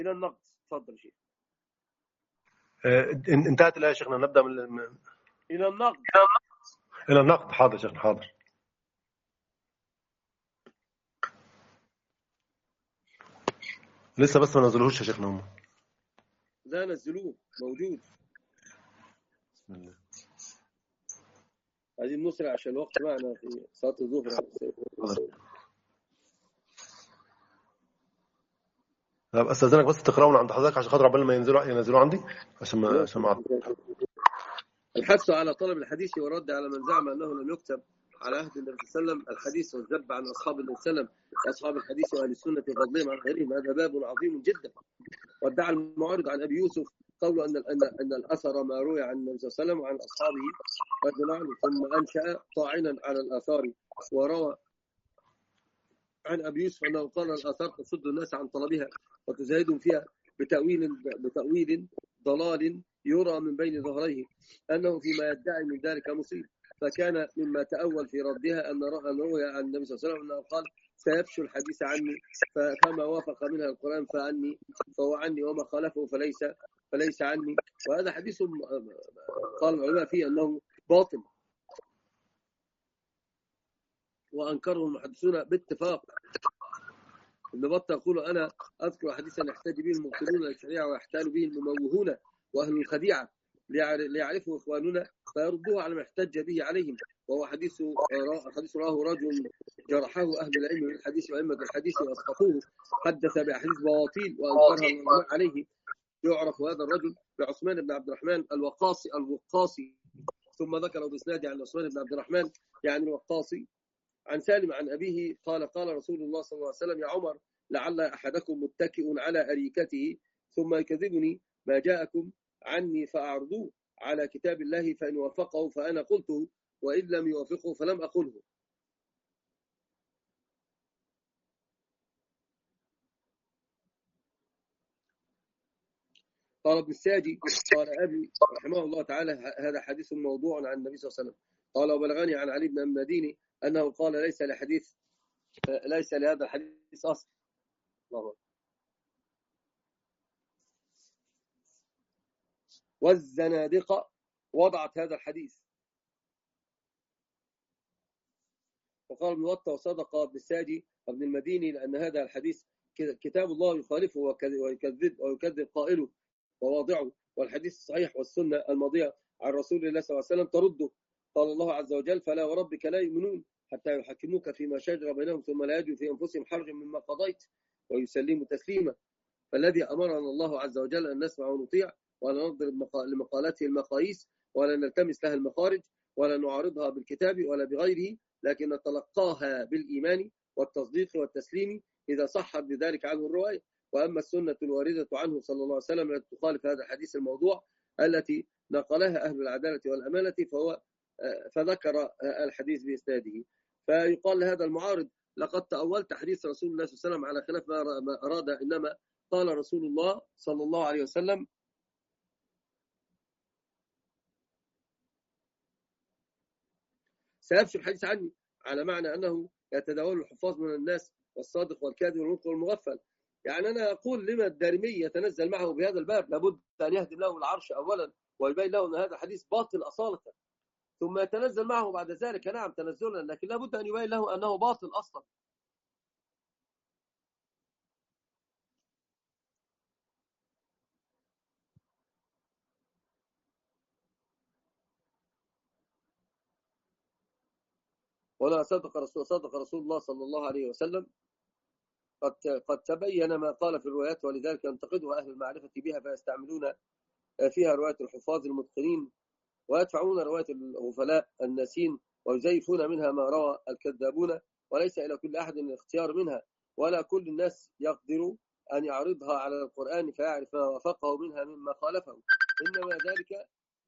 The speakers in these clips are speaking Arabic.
إلى النقد. تفضل شيخ. انتهت الآية يا شيخنا، نبدأ من إلى النقد. إلى النقد. حاضر شيخنا، حاضر. لسه بس ما نزلوهوش يا شيخنا هم. لا نزلوه، موجود. بسم الله. عايزين نسرع عشان الوقت معنا في صلاة الظهر. طب استاذنك بس تقراوا من عند حضرتك عشان خاطر عقبال ما ينزلوا عندي، عشان ما الحث على طلب الحديث والرد على من زعم انه لم يكتب على عهد النبي صلى الله عليه وسلم الحديث، والذب عن اصحاب النبي صلى الله عليه وسلم واصحاب الحديث واهل السنه وفضلهم عن غيرهم. هذا باب عظيم جدا. وادعى المعارض عن ابي يوسف قول ان الاثر ما روي عن النبي صلى الله عليه وسلم وعن اصحابه رضي الله عنهم، ثم انشا طاعنا على الاثار وروى عن ابي يوسف انه قال الاثار تصد الناس عن طلبها وتزهدهم فيها بتاويل ضلال يرى من بين ظهريه انه فيما يدعي من ذلك مصيب. فكان مما تاول في ردها ان روي عن النبي صلى الله عليه وسلم انه قال سيفشو الحديث عني، فما وافق منها القران فهو عني وما خالفه فليس عني. وهذا حديث قال العلماء فيه انه باطل، وانكره المحدثون باتفاق. ابن بطة يقول انا اذكر حديثا يحتاج به المبطلون للشريعه ويحتال به المموهون واهل الخديعه ليعرفوا اخواننا فيردوه على ما احتج به عليهم، وهو حديث رواه رجل جرحه اهل العلم بالحديث وائمه الحديث واسقطوه، حدث باحاديث بواطيل وانكرها العلماء عليه. يعرف هذا الرجل بعثمان بن عبد الرحمن الوقاصي، ثم ذكر باسناده عن عثمان بن عبد الرحمن يعني الوقاصي عن سالم عن أبيه قال قال رسول الله صلى الله عليه وسلم يا عمر لعل أحدكم متكئ على أريكته ثم يكذبني ما جاءكم عني فأعرضوه على كتاب الله فإن وافقه فأنا قلته وإن لم يوافقه فلم أقله. قال ابن الساجي قال أبي رحمه الله تعالى هذا حديث موضوع عن النبي صلى الله عليه وسلم. قال وبلغني عن علي بن المديني أنه قال ليس لهذا الحديث أصل. الله. والزنادقة وضعت هذا الحديث. وقال ابن بطة وصدق ابن الساجي وابن المديني لأن هذا الحديث كتاب الله يخالفه ويكذب قائله وواضعه، والحديث الصحيح والسنة الماضية عن رسول الله صلى الله عليه وسلم ترده. قال الله عز وجل فلا وربك لا يؤمنون حتى يحكموك فيما شجر بينهم ثم لا يجدوا في أنفسهم حرجا مما قضيت ويسلموا تسليما. فالذي أمرنا الله عز وجل أن نسمع ونطيع ولا نضرب لمقالته المقاييس ولا نلتمس لها المخارج ولا نعارضها بالكتاب ولا بغيره، لكن نتلقاها بالإيمان والتصديق والتسليم إذا صحت بذلك عنه الرواية. وأما السنة الواردة عنه صلى الله عليه وسلم التي تخالف هذا الحديث الموضوع التي نقلها أهل العدالة والأمانة فذكر الحديث بإسناده. فيقال لهذا المعارض لقد تأولت حديث رسول الله صلى الله عليه وسلم على خلاف ما أراد، إنما قال رسول الله صلى الله عليه وسلم سيفشو الحديث عني، على معنى أنه يتداول الحفاظ من الناس والصادق والكاذب والمنكر والمغفل. يعني أنا أقول لما الدارمي يتنزل معه بهذا الباب لابد أن يهدم له العرش أولا ويبين له أن هذا الحديث باطل أصالة، ثم يتنزل معه بعد ذلك نعم تنزلا، لكن لابد أن يبين له أنه باطل أصلا. ولا صدق رسول الله صلى الله عليه وسلم قد تبين ما قال في الروايات، ولذلك ينتقدها أهل المعرفة بها فيستعملون فيها رواية الحفاظ المتقنين ويدفعون رواية الغفلاء الناسين ويزيفون منها ما روى الكذابون، وليس إلى كل أحد الاختيار منها، ولا كل الناس يقدر أن يعرضها على القرآن فيعرف ما وافقه منها مما خالفه، إنما ذلك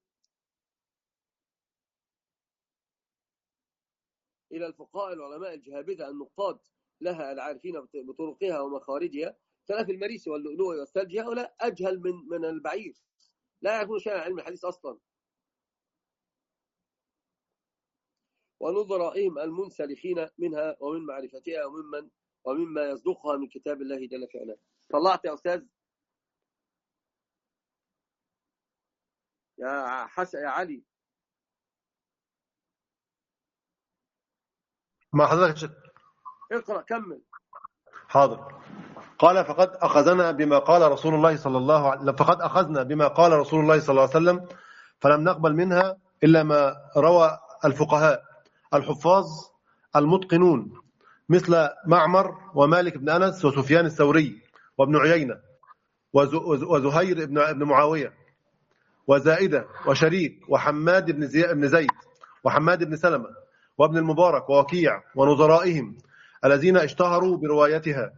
إلى الفقهاء العلماء الجهابذة النقاد لها العارفين بطرقها ومخارجها خلاف المريسي واللؤلؤ والثلج. هؤلاء أجهل من البعير، لا يعرفون شيئا عن علم الحديث أصلا، ونظرائهم المنسلخين منها ومن معرفتها ومما يصدقها من كتاب الله جل في علاه. طلعت يا أستاذ يا حسن يا علي. مع حضرتك. اقرأ كمل. حاضر. قال فقد أخذنا بما قال رسول الله صلى الله عليه فقد أخذنا بما قال رسول الله صلى الله عليه وسلم فلم نقبل منها إلا ما روى الفقهاء الحفاظ المتقنون مثل معمر ومالك بن أنس وسفيان الثوري وابن عيينة وزهير بن معاوية وزائدة وشريك وحماد بن زيد وحماد بن سلمة وابن المبارك ووكيع ونظرائهم الذين اشتهروا بروايتها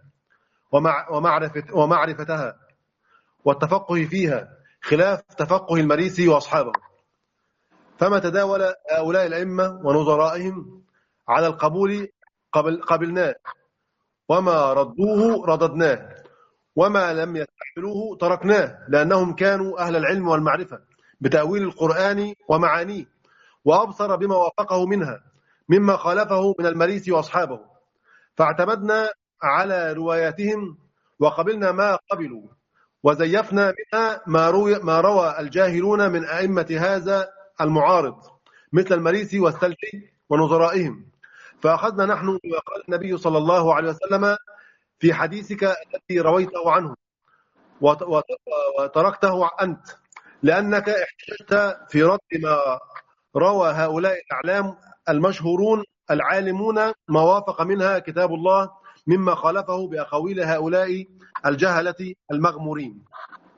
ومعرفتها والتفقه فيها خلاف تفقه المريسي وأصحابه. فما تداول هؤلاء الأئمة ونظرائهم على القبول قبلناه، وما ردوه رددناه، وما لم يستحملوه تركناه، لأنهم كانوا أهل العلم والمعرفة بتأويل القرآن ومعانيه، وأبصر بما وافقه منها مما خالفه من المريسي وأصحابه، فاعتمدنا على رواياتهم وقبلنا ما قبلوا، وزيفنا منها ما روى الجاهلون من أئمة هذا المعارض مثل المريسي والسلفي ونظرائهم. فأخذنا نحن بما قال النبي صلى الله عليه وسلم في حديثك الذي رويته عنه وتركته أنت، لأنك احتجت في رد ما روى هؤلاء الأعلام المشهورون العالمون ما وافق منها كتاب الله مما خالفه بأقاويل هؤلاء الجهلة المغمورين.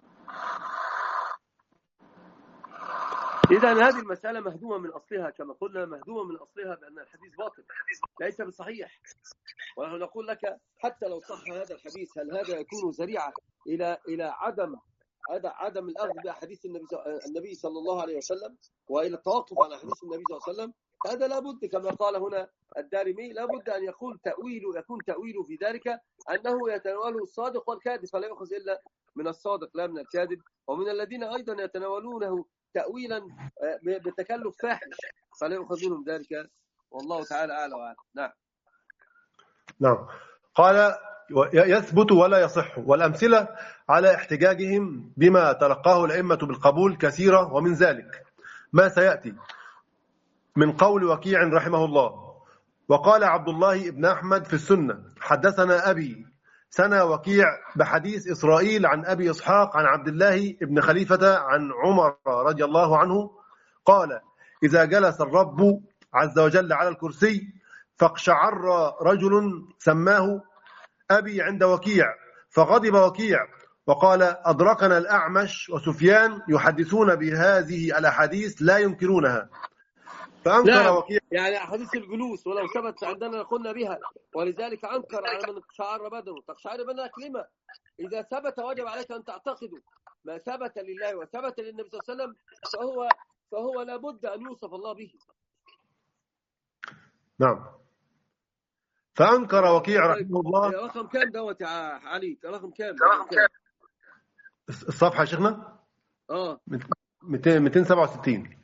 إذا هذه المسألة مهدومة من أصلها، كما قلنا مهدومة من أصلها بأن الحديث باطل ليس بصحيح. ونحن نقول لك حتى لو صح هذا الحديث، هل هذا يكون ذريعة إلى عدم الأخذ بأحاديث النبي صلى الله عليه وسلم وإلى التوقف عن أحاديث النبي صلى الله عليه وسلم؟ هذا لابد كما قال هنا الدارمي، لابد أن يكون تأويله في ذلك أنه يتناوله الصادق والكاذب، فلا يأخذ إلا من الصادق لا من الكاذب، ومن الذين أيضا يتناولونه تأويلا بتكلف فاحش فلا يأخذون ذلك، والله تعالى أعلى وأعلم. نعم. قال يثبت ولا يصح، والأمثلة على احتجاجهم بما تلقاه الأئمة بالقبول كثيرة، ومن ذلك ما سيأتي من قول وكيع رحمه الله. وقال عبد الله بن أحمد في السنة حدثنا أبي سنة وكيع بحديث إسرائيل عن أبي إسحاق عن عبد الله بن خليفة عن عمر رضي الله عنه قال إذا جلس الرب عز وجل على الكرسي فاقشعر رجل سماه أبي عند وكيع، فغضب وكيع وقال أدركنا الأعمش وسفيان يحدثون بهذه الأحاديث لا ينكرونها. فأنكر وكيع يعني أحاديث الجلوس ولو ثبت عندنا قلنا بها، ولذلك أنكر على من اقشعر بدنه. تقشعر بدنك لما؟ إذا ثبت وجب عليك أن تعتقده ما ثبت لله وثبت للنبي صلى الله عليه وسلم فهو لابد أن يوصف الله به. نعم. فأنكر وكيع رحمه الله. رقم كام دوت يا علي؟ رقم كام؟ الصفحة يا شيخنا 267.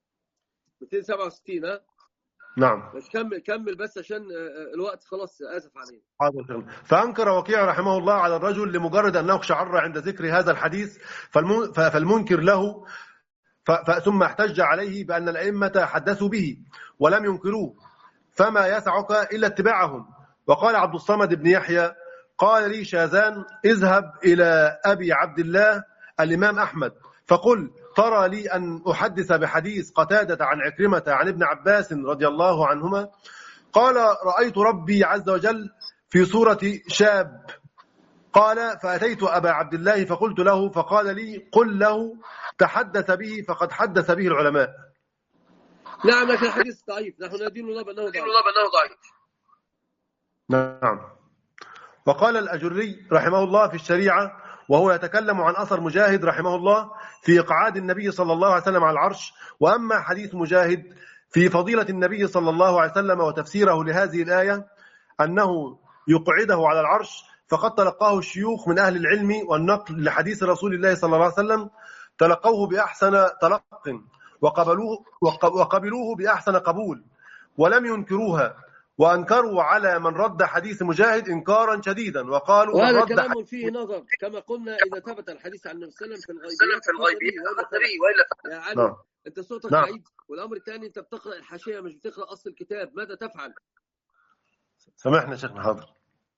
267 ها؟ نعم. بس كمل بس عشان الوقت خلاص، آسف عليه. حاضر. فأنكر وكيع رحمه الله على الرجل لمجرد أنه اقشعر عند ذكر هذا الحديث، فالمنكر له ثم احتج عليه بأن الأئمة حدثوا به ولم ينكروه، فما يسعك إلا اتباعهم. وقال عبد الصمد بن يحيى قال لي شاذان اذهب إلى أبي عبد الله الإمام أحمد فقل ترى لي أن أحدث بحديث قتادة عن عكرمة عن ابن عباس رضي الله عنهما قال رأيت ربي عز وجل في صورة شاب. قال فأتيت أبا عبد الله فقلت له فقال لي قل له تحدث به فقد حدث به العلماء. نعم لكن الحديث ضعيف، نحن ندين الله بأنه ضعيف. نعم. وقال الأجري رحمه الله في الشريعة وهو يتكلم عن أثر مجاهد رحمه الله في إقعاد النبي صلى الله عليه وسلم على العرش. وأما حديث مجاهد في فضيلة النبي صلى الله عليه وسلم وتفسيره لهذه الآية أنه يقعده على العرش فقد تلقاه الشيوخ من أهل العلم والنقل لحديث رسول الله صلى الله عليه وسلم، تلقوه بأحسن تلق وقبلوه بأحسن قبول ولم ينكروها وأنكروا على من رد حديث مجاهد إنكارا شديدا، وقالوا من وهذا رد كلام فيه نظر، كما قلنا إذا ثبت الحديث عن النبي صلى الله عليه وسلم في الغيبيات أخذ به وإلا يا علي. نعم. أنت صوتك نعم. بعيد. والأمر الثاني أنت بتقرأ الحاشية مش بتقرأ أصل الكتاب، ماذا تفعل؟ سامحنا يا شيخنا. حاضر.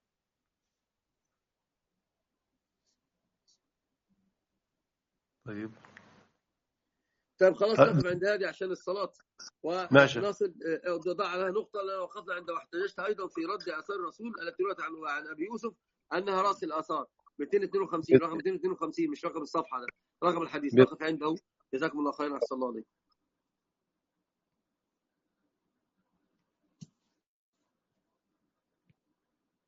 طيب خلاص نقف عند هذه عشان الصلاة. ماشي. ونصل ضع عليها نقطة لو وقفنا عند واحتججت أيضا في رد آثار الرسول التي روت عن أبي يوسف أنها رأس الآثار 252 رقم 252 مش رقم الصفحة، ده رقم الحديث. نقف عنده. جزاكم الله خيرا. أحسن الله عليكم.